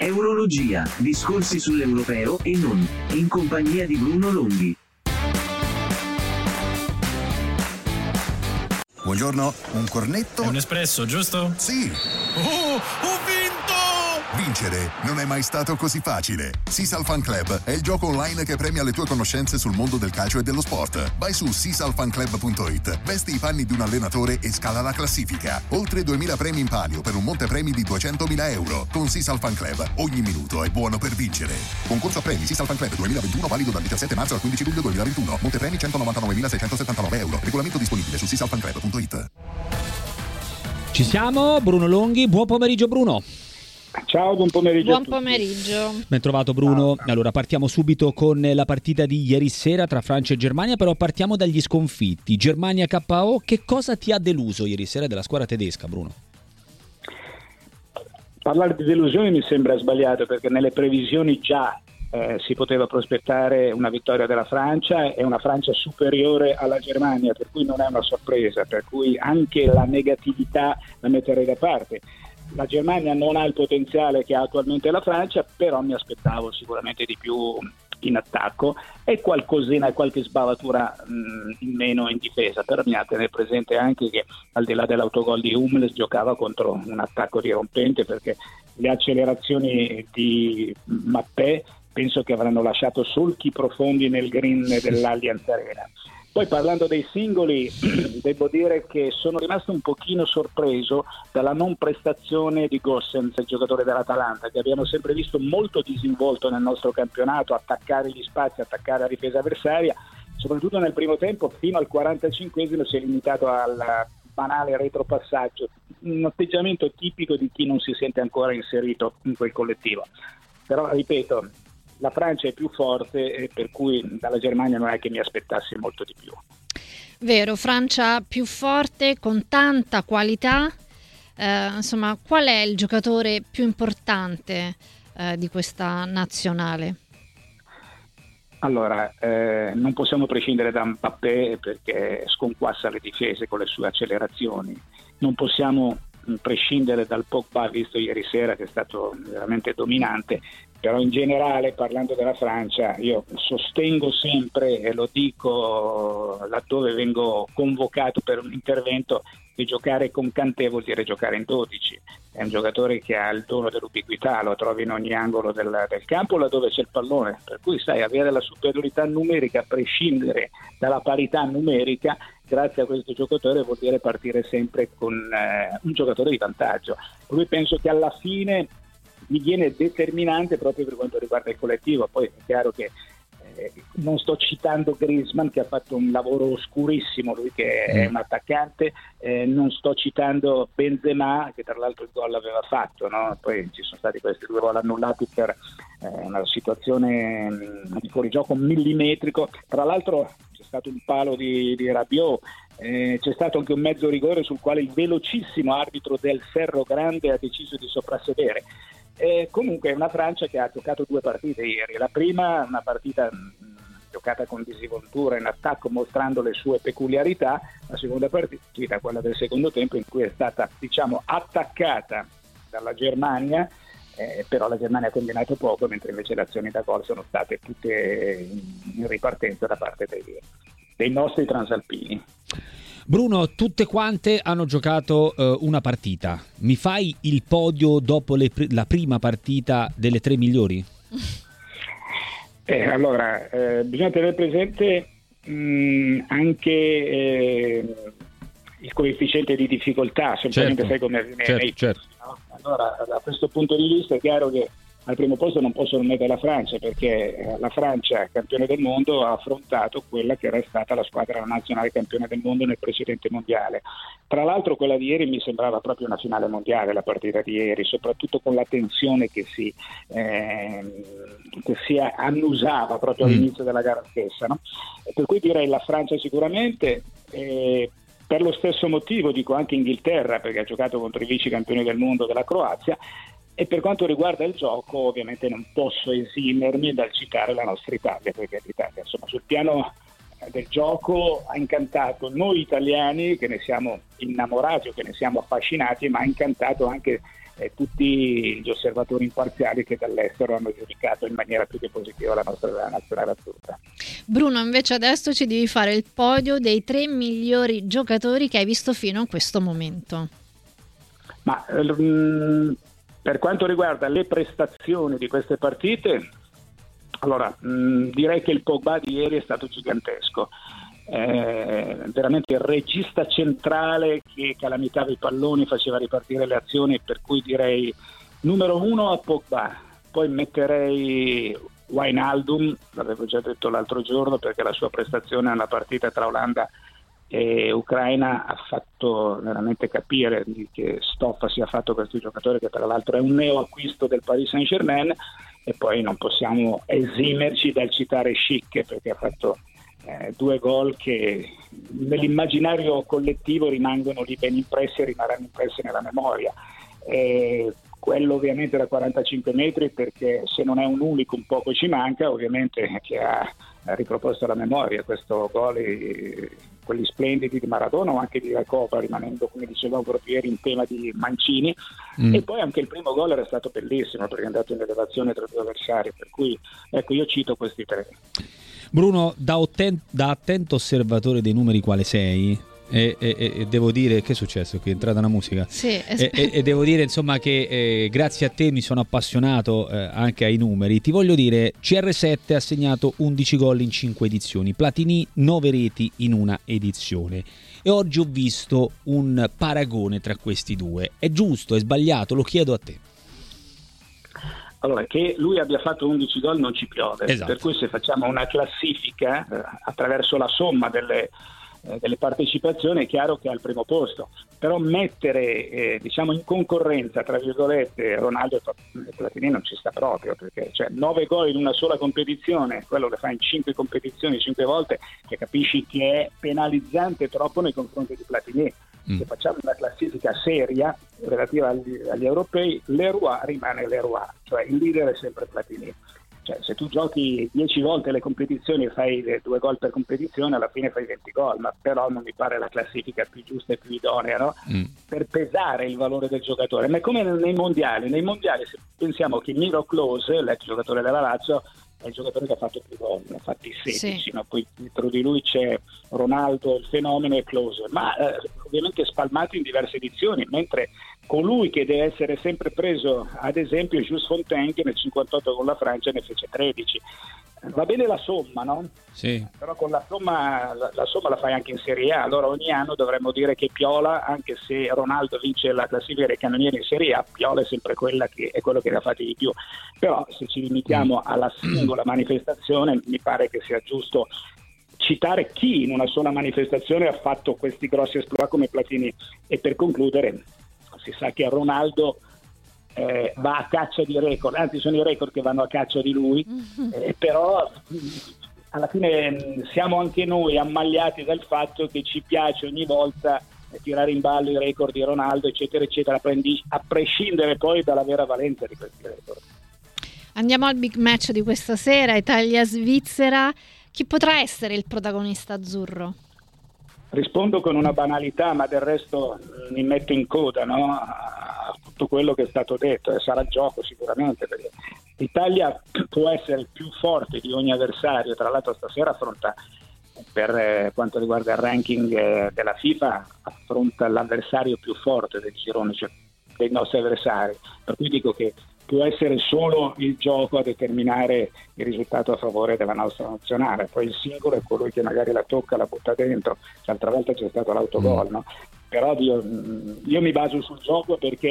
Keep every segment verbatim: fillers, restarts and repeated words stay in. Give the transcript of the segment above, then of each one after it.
Eurologia, discorsi sull'europeo e non, in compagnia di Bruno Longhi. Buongiorno, un cornetto? È un espresso, giusto? Sì. Oh, ho vinto! Vincere non è mai stato così facile. Sisal Fan Club è il gioco online che premia le tue conoscenze sul mondo del calcio e dello sport. Vai su sisal fan club punto it, vesti i panni di un allenatore e scala la classifica. Oltre duemila premi in palio per un montepremi di duecentomila euro. Con Sisal Fan Club ogni minuto è buono per vincere. Concorso a premi Sisal Fan Club duemilaventuno, valido dal diciassette marzo al quindici luglio duemilaventuno. Montepremi centonovantanovemilaseicentosettantanove euro. Regolamento disponibile su sisal fan club punto it. Ci siamo, Bruno Longhi. Buon pomeriggio, Bruno. Ciao, buon pomeriggio. Buon pomeriggio. Ben trovato, Bruno. Ciao. Allora, partiamo subito con la partita di ieri sera tra Francia e Germania, però partiamo dagli sconfitti. Germania K O, che cosa ti ha deluso ieri sera della squadra tedesca, Bruno? Parlare di delusione mi sembra sbagliato, perché nelle previsioni già eh, si poteva prospettare una vittoria della Francia e una Francia superiore alla Germania, per cui non è una sorpresa, per cui anche la negatività la metterei da parte. La Germania non ha il potenziale che ha attualmente la Francia, però mi aspettavo sicuramente di più in attacco e qualcosina, qualche sbavatura mh, in meno in difesa. Però bisogna tenere presente anche che al di là dell'autogol di Hummels giocava contro un attacco dirompente, perché le accelerazioni di Mbappé penso che avranno lasciato solchi profondi nel green dell'Allianz Arena. Poi parlando dei singoli, devo dire che sono rimasto un pochino sorpreso dalla non prestazione di Gosens, il giocatore dell'Atalanta, che abbiamo sempre visto molto disinvolto nel nostro campionato, attaccare gli spazi, attaccare la difesa avversaria, soprattutto nel primo tempo. Fino al quarantacinquesimo si è limitato al banale retropassaggio, un atteggiamento tipico di chi non si sente ancora inserito in quel collettivo. Però, ripeto, la Francia è più forte e per cui dalla Germania non è che mi aspettassi molto di più. Vero, Francia più forte, con tanta qualità. Eh, insomma, qual è il giocatore più importante eh, di questa nazionale? Allora, eh, non possiamo prescindere da Mbappé, perché sconquassa le difese con le sue accelerazioni. Non possiamo prescindere dal Pogba visto ieri sera, che è stato veramente dominante. Però in generale, parlando della Francia, io sostengo sempre, e lo dico laddove vengo convocato per un intervento, che giocare con Kanté vuol dire giocare in dodici. È un giocatore che ha il dono dell'ubiquità, lo trovi in ogni angolo del, del campo laddove c'è il pallone, per cui sai, avere la superiorità numerica a prescindere dalla parità numerica, grazie a questo giocatore, vuol dire partire sempre con eh, un giocatore di vantaggio. Per cui penso che alla fine mi viene determinante proprio per quanto riguarda il collettivo. Poi è chiaro che eh, non sto citando Griezmann, che ha fatto un lavoro oscurissimo, lui che è un attaccante, eh, non sto citando Benzema, che tra l'altro il gol l'aveva fatto, no? Poi ci sono stati questi due gol annullati per eh, una situazione mh, di fuorigioco millimetrico. Tra l'altro c'è stato un palo di, di Rabiot, eh, c'è stato anche un mezzo rigore sul quale il velocissimo arbitro del Ferro Grande ha deciso di soprassedere. Eh, comunque è una Francia che ha giocato due partite ieri. La prima, una partita mh, giocata con disinvoltura in attacco, mostrando le sue peculiarità. La seconda partita, quella del secondo tempo, in cui è stata, diciamo, attaccata dalla Germania, eh, però la Germania ha combinato poco, mentre invece le azioni da gol sono state tutte in ripartenza da parte dei, dei nostri transalpini. Bruno, tutte quante hanno giocato uh, una partita. Mi fai il podio dopo le pr- la prima partita delle tre migliori? Eh, allora, eh, bisogna tenere presente mh, anche eh, il coefficiente di difficoltà, semplicemente certo, sai come avviene. Certo, certo. No? Allora, da questo punto di vista è chiaro che al primo posto non possono mettere la Francia, perché la Francia, campione del mondo, ha affrontato quella che era stata la squadra nazionale campione del mondo nel precedente mondiale. Tra l'altro quella di ieri mi sembrava proprio una finale mondiale, la partita di ieri, soprattutto con la tensione che si, eh, che si annusava proprio all'inizio della gara stessa, no? Per cui direi la Francia sicuramente. Eh, per lo stesso motivo dico anche Inghilterra, perché ha giocato contro i vice campioni del mondo della Croazia. E per quanto riguarda il gioco, ovviamente non posso esimermi dal citare la nostra Italia, perché l'Italia, insomma, sul piano del gioco ha incantato noi italiani, che ne siamo innamorati o che ne siamo affascinati, ma ha incantato anche e tutti gli osservatori imparziali che dall'estero hanno giudicato in maniera più che positiva la nostra nazionale azzurra. Bruno, invece adesso ci devi fare il podio dei tre migliori giocatori che hai visto fino a questo momento. Ma mh, per quanto riguarda le prestazioni di queste partite, allora mh, direi che il Pogba di ieri è stato gigantesco. Eh, veramente il regista centrale che calamitava i palloni, faceva ripartire le azioni, per cui direi numero uno a Pogba, poi metterei Wijnaldum, l'avevo già detto l'altro giorno, perché la sua prestazione nella partita tra Olanda e Ucraina ha fatto veramente capire di che stoffa sia fatto questo giocatore, che tra l'altro è un neo acquisto del Paris Saint-Germain. E poi non possiamo esimerci dal citare Schick, perché ha fatto Eh, due gol che nell'immaginario collettivo rimangono lì ben impressi e rimarranno impressi nella memoria. Eh, quello ovviamente da quarantacinque metri, perché se non è un unicum poco ci manca, ovviamente, che ha, ha riproposto la memoria questo gol, e quelli splendidi di Maradona o anche di Recoba, rimanendo, come dicevamo proprio ieri, in tema di Mancini. Mm. E poi anche il primo gol era stato bellissimo, perché è andato in elevazione tra due avversari, per cui ecco, io cito questi tre. Bruno, da, otten- da attento osservatore dei numeri quale sei, e, e, e devo dire, che è successo? Che è entrata una musica? Sì, e, e, e devo dire insomma che eh, grazie a te mi sono appassionato eh, anche ai numeri. Ti voglio dire, C R sette ha segnato undici gol in cinque edizioni, Platini nove reti in una edizione, e oggi ho visto un paragone tra questi due. È giusto, è sbagliato? Lo chiedo a te. Allora, che lui abbia fatto undici gol non ci piove, esatto. Per cui se facciamo una classifica eh, attraverso la somma delle, eh, delle partecipazioni, è chiaro che è al primo posto, però mettere eh, diciamo in concorrenza tra virgolette Ronaldo e Platini non ci sta proprio, perché cioè nove gol in una sola competizione, quello che fa in cinque competizioni cinque volte, che capisci che è penalizzante troppo nei confronti di Platini. Se facciamo una classifica seria relativa agli, agli europei, Leroy rimane Leroy, cioè il leader è sempre Platini. Cioè, se tu giochi dieci volte le competizioni e fai due gol per competizione, alla fine fai venti gol, ma però non mi pare la classifica più giusta e più idonea, no? mm. per pesare il valore del giocatore. Ma è come nei mondiali, nei mondiali se pensiamo che Miro Klose, l'ex giocatore della Lazio, è il giocatore che ha fatto più gol, ne ha fatti sedici, sì. No? Poi dietro di lui c'è Ronaldo, il fenomeno, e Klose, ma eh, ovviamente spalmati in diverse edizioni, mentre colui che deve essere sempre preso ad esempio è Jules Fontaine, che nel cinquantotto con la Francia ne fece tredici. Va bene la somma, no? Sì. Però con la somma la, la somma la fai anche in Serie A, allora ogni anno dovremmo dire che Piola, anche se Ronaldo vince la classifica dei cannonieri in Serie A, Piola è sempre quella che è quello che ne ha fatti di più. Però se ci limitiamo alla singola manifestazione, mi pare che sia giusto citare chi in una sola manifestazione ha fatto questi grossi esploit come Platini. E per concludere, si sa che Ronaldo Eh, va a caccia di record, anzi sono i record che vanno a caccia di lui, eh, però alla fine siamo anche noi ammagliati dal fatto che ci piace ogni volta tirare in ballo i record di Ronaldo, eccetera eccetera, a prescindere poi dalla vera valenza di questi record. Andiamo al big match di questa sera, Italia-Svizzera. Chi potrà essere il protagonista azzurro? Rispondo con una banalità, ma del resto mi metto in coda, no? A tutto quello che è stato detto, e sarà gioco sicuramente, perché l'Italia può essere il più forte di ogni avversario. Tra l'altro stasera affronta, per eh, quanto riguarda il ranking eh, della FIFA, affronta l'avversario più forte del girone, cioè dei nostri avversari, per cui dico che può essere solo il gioco a determinare il risultato a favore della nostra nazionale, poi il singolo è colui che magari la tocca, la butta dentro. L'altra volta c'è stato l'autogol, no? Però io, io mi baso sul gioco, perché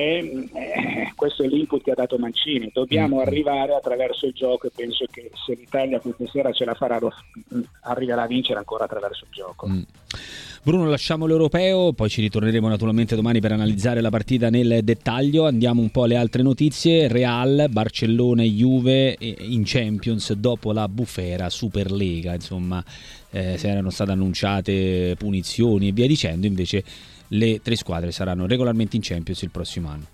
eh, questo è l'input che ha dato Mancini. Dobbiamo arrivare attraverso il gioco, e penso che se l'Italia questa sera ce la farà, lo, arriverà a vincere ancora attraverso il gioco. Mm. Bruno, lasciamo l'europeo, poi ci ritorneremo naturalmente domani per analizzare la partita nel dettaglio. Andiamo un po' alle altre notizie. Real, Barcellona e Juve in Champions dopo la bufera Superlega, insomma eh, se erano state annunciate punizioni e via dicendo, invece le tre squadre saranno regolarmente in Champions il prossimo anno.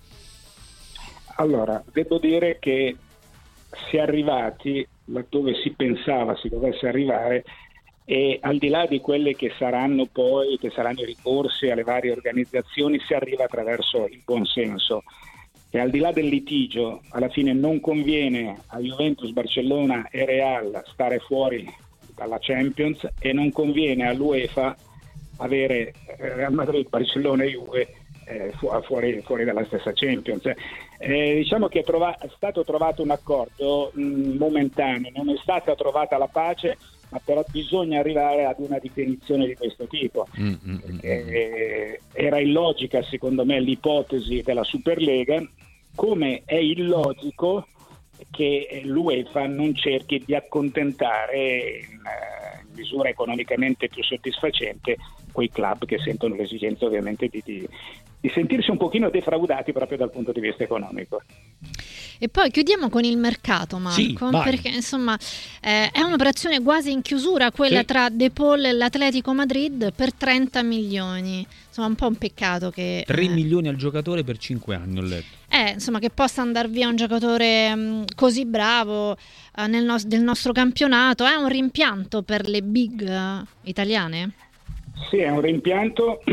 Allora, devo dire che si è arrivati laddove si pensava si dovesse arrivare, e al di là di quelle che saranno poi che saranno i ricorsi alle varie organizzazioni, si arriva attraverso il buonsenso. che al di là del litigio alla fine non conviene a Juventus, Barcellona e Real stare fuori dalla Champions e non conviene all'UEFA avere Real Madrid, Barcellona e Juve eh, fu- fuori, fuori dalla stessa Champions. Eh, diciamo che è, trova- è stato trovato un accordo mh, momentaneo, non è stata trovata la pace, ma però bisogna arrivare ad una definizione di questo tipo. Mm, mm, eh, era illogica secondo me l'ipotesi della Superlega, come è illogico che l'UEFA non cerchi di accontentare in, in misura economicamente più soddisfacente quei club che sentono l'esigenza ovviamente di, di, di sentirsi un pochino defraudati proprio dal punto di vista economico. E poi chiudiamo con il mercato, Marco, sì, perché insomma eh, è un'operazione quasi in chiusura quella sì. tra De Paul e l'Atletico Madrid per trenta milioni. Insomma, un po' un peccato che tre eh, milioni al giocatore per cinque anni, ho letto. Eh, insomma, che possa andare via un giocatore mh, così bravo eh, nel nos- del nostro campionato è un rimpianto per le big uh, italiane? Sì, è un rimpianto.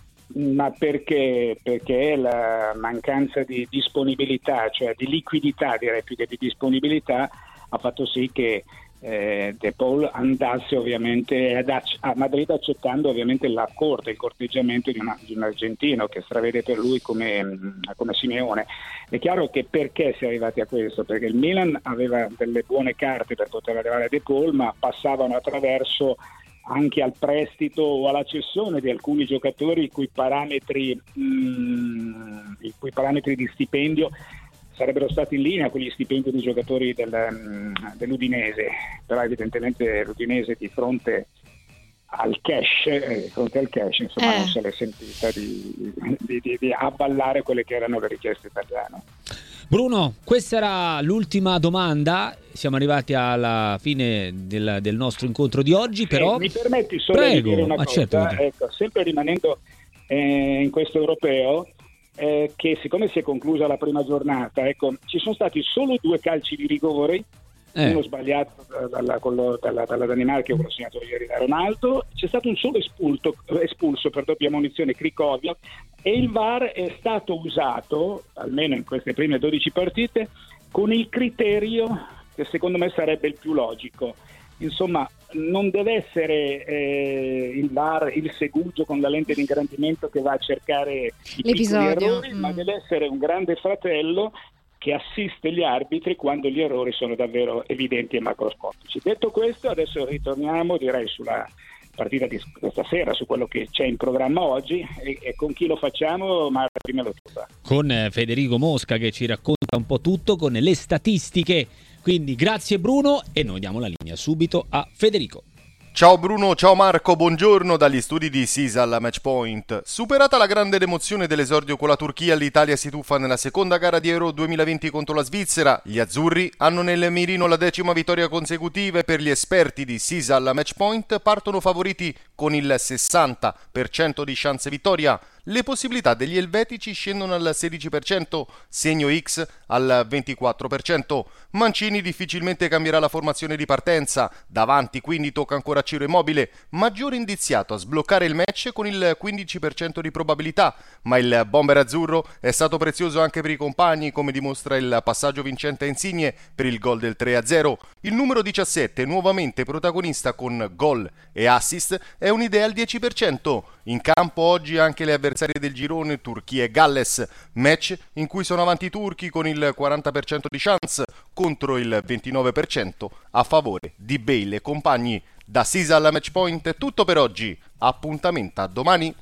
Ma perché? Perché la mancanza di disponibilità, cioè di liquidità, direi più che di disponibilità, ha fatto sì che eh, De Paul andasse ovviamente ad, a Madrid, accettando ovviamente l'accordo, il corteggiamento di, una, di un argentino che stravede per lui come, come Simeone. È chiaro che perché si è arrivati a questo? Perché il Milan aveva delle buone carte per poter arrivare a De Paul, ma passavano attraverso anche al prestito o alla cessione di alcuni giocatori i cui parametri mh, i cui parametri di stipendio sarebbero stati in linea con gli stipendi dei giocatori del, mh, dell'Udinese, però evidentemente l'Udinese di fronte al cash, eh, di fronte al cash insomma eh. non se l'è sentita di, di, di, di avvallare quelle che erano le richieste italiane. Bruno, questa era l'ultima domanda, siamo arrivati alla fine del, del nostro incontro di oggi, però... Eh, mi permetti solo Prego, di dire una cosa, certo. ecco, sempre rimanendo eh, in questo europeo, eh, che siccome si è conclusa la prima giornata, ecco, ci sono stati solo due calci di rigore, eh. uno sbagliato dalla, quello, dalla, dalla Danimarca e quello segnato ieri da Ronaldo, c'è stato un solo espulso, espulso per doppia munizione, Krychowiak, e il V A R è stato usato, almeno in queste prime dodici partite, con il criterio che secondo me sarebbe il più logico. Insomma, non deve essere eh, il V A R, il segugio con la lente di ingrandimento che va a cercare i piccoli errori, mm. ma deve essere un grande fratello che assiste gli arbitri quando gli errori sono davvero evidenti e macroscopici. Detto questo, adesso ritorniamo, direi, sulla partita di questa sera, su quello che c'è in programma oggi e, e con chi lo facciamo, ma prima lo tuba. Con Federico Mosca che ci racconta un po' tutto con le statistiche. Quindi grazie Bruno e noi diamo la linea subito a Federico. Ciao Bruno, ciao Marco, buongiorno dagli studi di Sisal Matchpoint. Superata la grande emozione dell'esordio con la Turchia, l'Italia si tuffa nella seconda gara di Euro duemilaventi contro la Svizzera. Gli azzurri hanno nel mirino la decima vittoria consecutiva e per gli esperti di Sisal Matchpoint partono favoriti con il sessanta per cento di chance vittoria. Le possibilità degli elvetici scendono al sedici per cento, segno X al ventiquattro per cento. Mancini difficilmente cambierà la formazione di partenza, davanti quindi tocca ancora Ciro Immobile, maggiore indiziato a sbloccare il match con il quindici per cento di probabilità, ma il bomber azzurro è stato prezioso anche per i compagni, come dimostra il passaggio vincente a Insigne per il gol del tre a zero. Il numero diciassette, nuovamente protagonista con gol e assist, è un'idea al dieci per cento. In campo oggi anche le avversarie del girone, Turchia e Galles, match in cui sono avanti i turchi con il quaranta per cento di chance contro il ventinove per cento a favore di Bale e compagni. Da Sisal Matchpoint è tutto per oggi, appuntamento a domani.